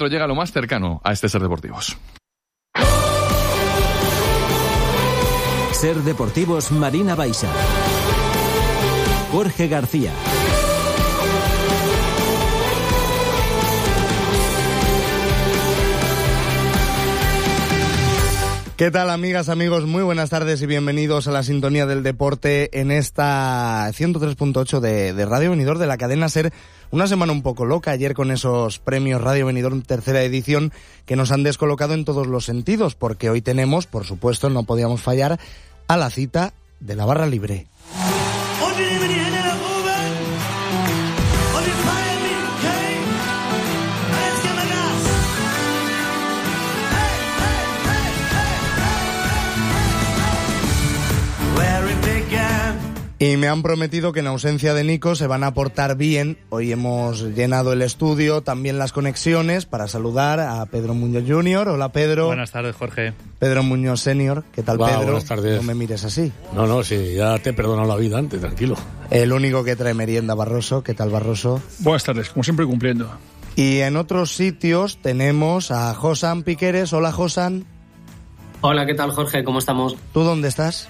kilómetro llega lo más cercano a este Ser Deportivos. Ser Deportivos Marina Baixa. Jorge García. ¿Qué tal, amigas, amigos? Muy buenas tardes y bienvenidos a la sintonía del deporte en esta 103.8 de Radio Benidorm de la cadena SER. Una semana un poco loca ayer con esos premios Radio Benidorm tercera edición que nos han descolocado en todos los sentidos, porque hoy tenemos, por supuesto, no podíamos fallar, a la cita de la barra libre. Y me han prometido que en ausencia de Nico se van a portar bien. Hoy hemos llenado el estudio, también las conexiones, para saludar a Pedro Muñoz Jr. Hola, Pedro. Buenas tardes, Jorge. Pedro Muñoz Senior. ¿Qué tal, Pedro? Buenas tardes. No me mires así. No, sí, ya te he perdonado la vida antes, tranquilo. El único que trae merienda, Barroso. ¿Qué tal, Barroso? Buenas tardes, como siempre cumpliendo. Y en otros sitios tenemos a Josan Piqueres. Hola, Josan. Hola, ¿qué tal, Jorge? ¿Cómo estamos? ¿Tú dónde estás?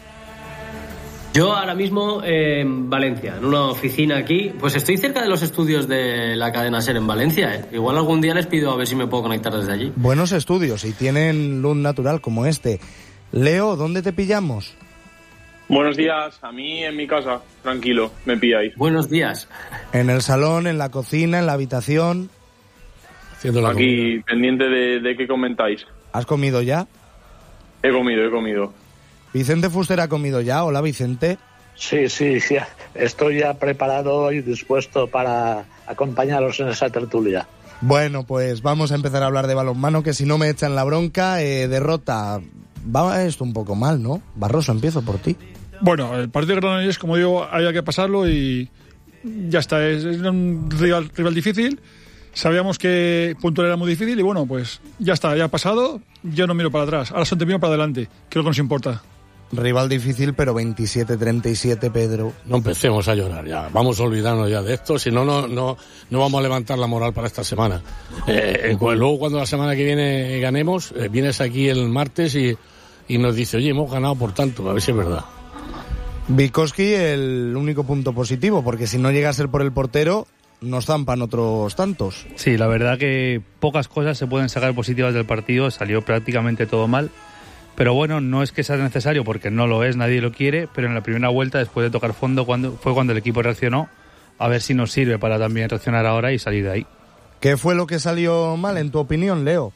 Yo ahora mismo en Valencia, en una oficina aquí. Pues estoy cerca de los estudios de la cadena SER en Valencia. Igual algún día les pido a ver si me puedo conectar desde allí. Buenos estudios y tienen luz natural como este. Leo, ¿dónde te pillamos? Buenos días, a mí en mi casa, tranquilo, me pilláis. Buenos días. En el salón, en la cocina, en la habitación. Haciendo la Aquí, comida. pendiente de qué comentáis. ¿Has comido ya? He comido. Vicente Fuster ha comido ya. Hola, Vicente. Sí, estoy ya preparado y dispuesto para acompañaros en esa tertulia. Bueno, pues vamos a empezar a hablar de balonmano, que si no me echan la bronca, derrota. Va esto un poco mal, ¿no? Barroso, empiezo por ti. Bueno, el partido de Granollers, como digo, había que pasarlo y ya está. Es un rival difícil. Sabíamos que puntuar era muy difícil y bueno, pues ya está, ya ha pasado. Yo no miro para atrás, ahora son miro para adelante, que es lo que nos importa. Rival difícil, pero 27-37, Pedro. No empecemos a llorar ya, vamos a olvidarnos ya de esto, si no vamos a levantar la moral para esta semana. Luego cuando la semana que viene ganemos, vienes aquí el martes y nos dice, oye, hemos ganado por tanto, a ver si es verdad. Bikoski, el único punto positivo, porque si no llega a ser por el portero, nos zampan otros tantos. Sí, la verdad que pocas cosas se pueden sacar positivas del partido, salió prácticamente todo mal. Pero bueno, no es que sea necesario porque no lo es, nadie lo quiere, pero en la primera vuelta, después de tocar fondo, fue cuando el equipo reaccionó, a ver si nos sirve para también reaccionar ahora y salir de ahí. ¿Qué fue lo que salió mal, en tu opinión, Leo?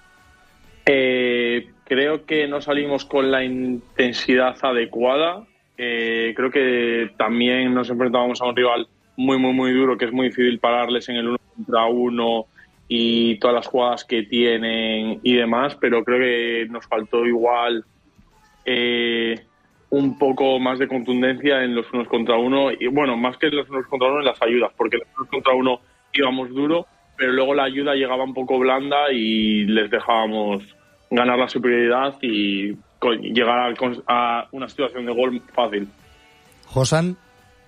Creo que no salimos con la intensidad adecuada. Creo que también nos enfrentábamos a un rival muy duro, que es muy difícil pararles en el 1 contra 1 y todas las jugadas que tienen y demás, pero creo que nos faltó igual un poco más de contundencia en los 1 contra 1 y bueno, más que en los 1 contra 1 en las ayudas, porque en los 1 contra 1 íbamos duro, pero luego la ayuda llegaba un poco blanda y les dejábamos ganar la superioridad y llegar a una situación de gol fácil. Josan.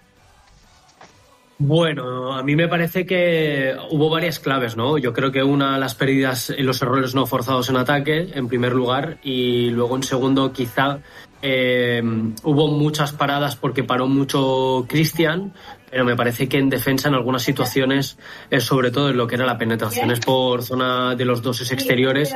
Bueno, a mí me parece que hubo varias claves, ¿no? Yo creo que una, las pérdidas y los errores no forzados en ataque, en primer lugar, y luego en segundo, quizá hubo muchas paradas porque paró mucho Cristian, pero me parece que en defensa en algunas situaciones, sobre todo en lo que era la penetraciones por zona de los doses exteriores,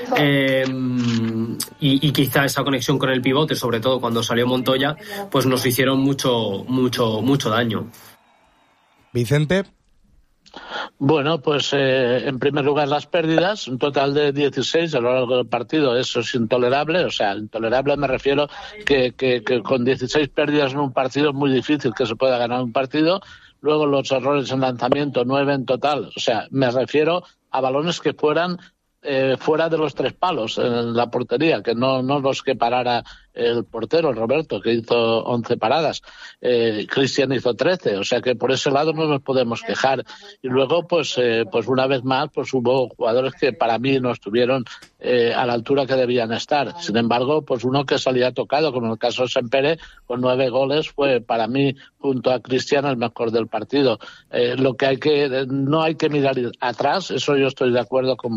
y quizá esa conexión con el pivote, sobre todo cuando salió Montoya, pues nos hicieron mucho daño. Vicente. Bueno, pues en primer lugar las pérdidas, un total de 16 a lo largo del partido, eso es intolerable, o sea, intolerable me refiero que con 16 pérdidas en un partido es muy difícil que se pueda ganar un partido. Luego los errores en lanzamiento, 9 en total, o sea, me refiero a balones que fueran fuera de los 3 palos en la portería, que no los que parara el portero, Roberto, que hizo 11 paradas. Cristian hizo 13, o sea que por ese lado no nos podemos quejar. Y luego, pues una vez más, pues hubo jugadores que para mí no estuvieron a la altura que debían estar. Sin embargo, pues uno que salía tocado, como el caso de Sempere, con 9 goles, fue para mí, junto a Cristian, el mejor del partido. No hay que mirar atrás, eso yo estoy de acuerdo con